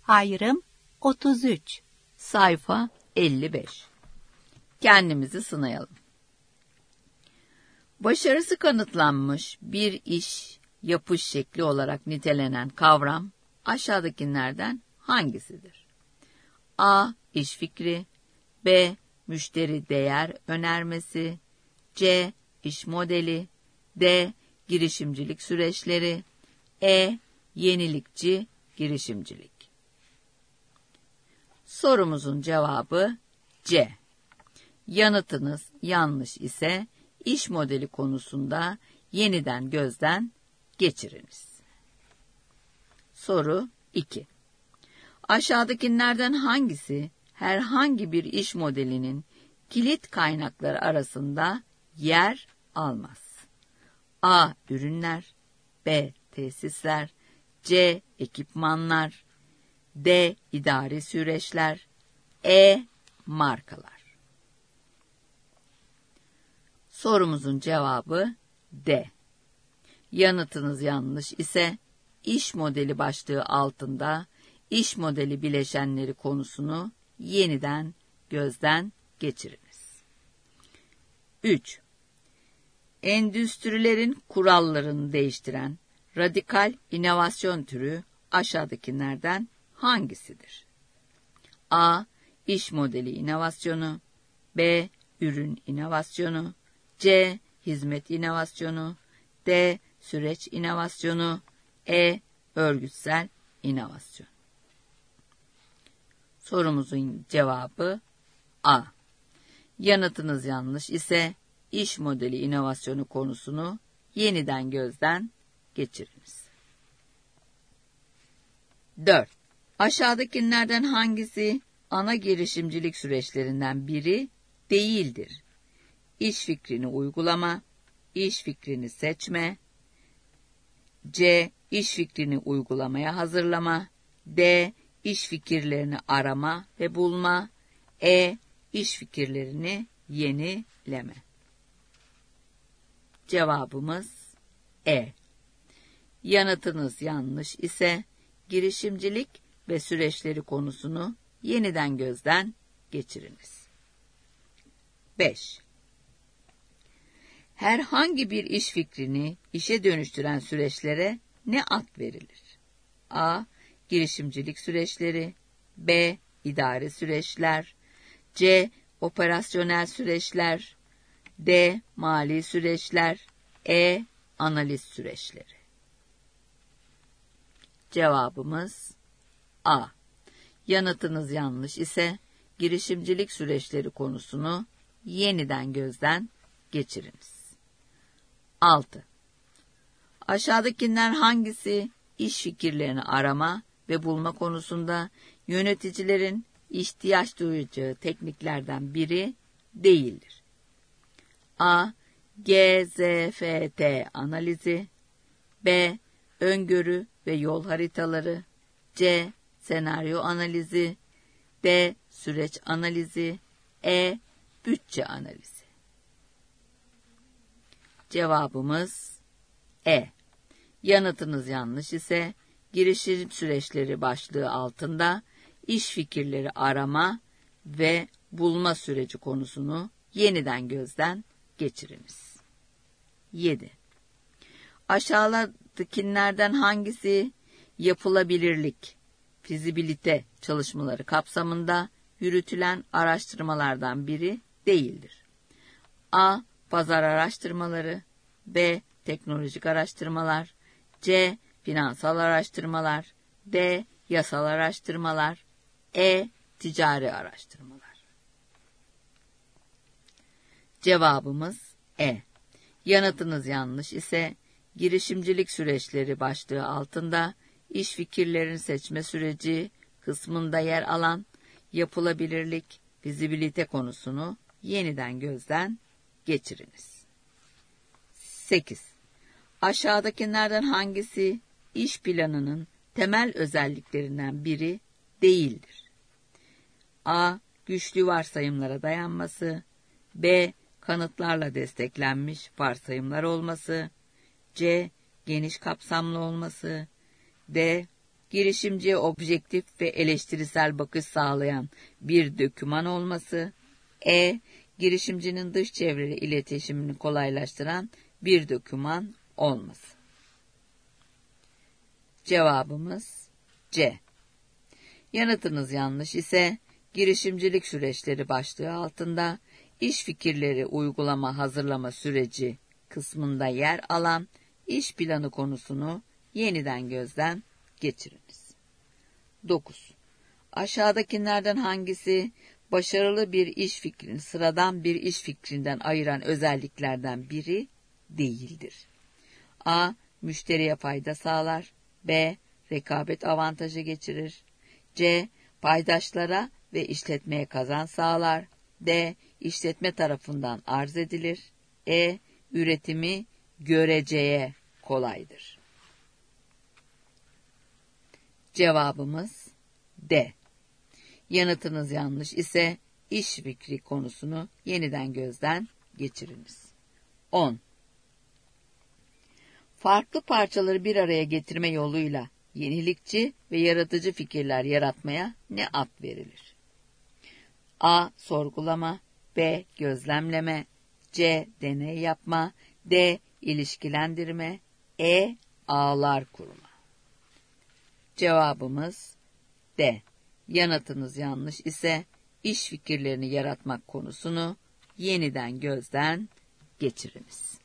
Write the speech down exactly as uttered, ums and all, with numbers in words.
Ayrım otuz üç. Sayfa elli beş. Kendimizi sınayalım. Başarısı kanıtlanmış bir iş yapış şekli olarak nitelenen kavram aşağıdakilerden hangisidir? A. İş fikri. B. Müşteri değer önermesi. C. İş modeli. D. Girişimcilik süreçleri. E. Yenilikçi girişimcilik. Sorumuzun cevabı C. Yanıtınız yanlış ise iş modeli konusunda yeniden gözden geçiriniz. Soru iki. Aşağıdakilerden hangisi herhangi bir iş modelinin kilit kaynakları arasında yer almaz? A. Ürünler. B. Tesisler. C. Ekipmanlar. D. İdari süreçler. E. Markalar. Sorumuzun cevabı D. Yanıtınız yanlış ise iş modeli başlığı altında iş modeli bileşenleri konusunu yeniden gözden geçiriniz. üç. Endüstrilerin kurallarını değiştiren radikal inovasyon türü aşağıdakilerden hangisidir? A. İş modeli inovasyonu. B. Ürün inovasyonu. C. Hizmet inovasyonu. D. Süreç inovasyonu. E. Örgütsel inovasyon. Sorumuzun cevabı A. Yanıtınız yanlış ise iş modeli inovasyonu konusunu yeniden gözden geçiriniz. dört. Aşağıdakilerden hangisi ana girişimcilik süreçlerinden biri değildir? İş fikrini uygulama, iş fikrini seçme, C. İş fikrini uygulamaya hazırlama, D. İş fikirlerini arama ve bulma, E. İş fikirlerini yenileme. Cevabımız E. Yanıtınız yanlış ise girişimcilik ve süreçleri konusunu yeniden gözden geçiriniz. beş. Herhangi bir iş fikrini işe dönüştüren süreçlere ne ad verilir? A. Girişimcilik süreçleri. B. İdari süreçler. C. Operasyonel süreçler. D. Mali süreçler. E. Analiz süreçleri. Cevabımız A. Yanıtınız yanlış ise girişimcilik süreçleri konusunu yeniden gözden geçiriniz. altı. Aşağıdakiler hangisi iş fikirlerini arama ve bulma konusunda yöneticilerin ihtiyaç duyacağı tekniklerden biri değildir? A. G Z F T analizi. B. Öngörü ve yol haritaları. C. Senaryo analizi. D. Süreç analizi. E. Bütçe analizi. Cevabımız E. Yanıtınız yanlış ise girişim süreçleri başlığı altında iş fikirleri arama ve bulma süreci konusunu yeniden gözden geçiriniz. yedi. Aşağıdakilerden hangisi yapılabilirlik, fizibilite çalışmaları kapsamında yürütülen araştırmalardan biri değildir? A. Pazar araştırmaları. B. Teknolojik araştırmalar. C. Finansal araştırmalar. D. Yasal araştırmalar. E. Ticari araştırmalar. Cevabımız E. Yanıtınız yanlış ise girişimcilik süreçleri başlığı altında iş fikirlerini seçme süreci kısmında yer alan yapılabilirlik, fizibilite konusunu yeniden gözden geçiriniz. sekiz. Aşağıdakilerden hangisi iş planının temel özelliklerinden biri değildir? A. Güçlü varsayımlara dayanması. B. Kanıtlarla desteklenmiş varsayımlar olması. C. Geniş kapsamlı olması. D. girişimciye objektif ve eleştirisel bakış sağlayan bir doküman olması. E. Girişimcinin dış çevreyle iletişimini kolaylaştıran bir doküman olması. Cevabımız C. Yanıtınız yanlış ise girişimcilik süreçleri başlığı altında iş fikirleri uygulama hazırlama süreci kısmında yer alan iş planı konusunu yeniden gözden geçiriniz. dokuz. Aşağıdakilerden hangisi başarılı bir iş fikrini sıradan bir iş fikrinden ayıran özelliklerden biri değildir? A. Müşteriye fayda sağlar. B. Rekabet avantajı geçirir. C. Paydaşlara ve işletmeye kazanç sağlar. D. İşletme tarafından arz edilir. E. Üretimi göreceğe kolaydır. Cevabımız D. Yanıtınız yanlış ise iş fikri konusunu yeniden gözden geçiriniz. on. Farklı parçaları bir araya getirme yoluyla yenilikçi ve yaratıcı fikirler yaratmaya ne ad verilir? A. Sorgulama. B. Gözlemleme. C. Deney yapma. D. İlişkilendirme. E. Ağlar kurma. Cevabımız D. Yanıtınız yanlış ise iş fikirlerini yaratmak konusunu yeniden gözden geçiriniz.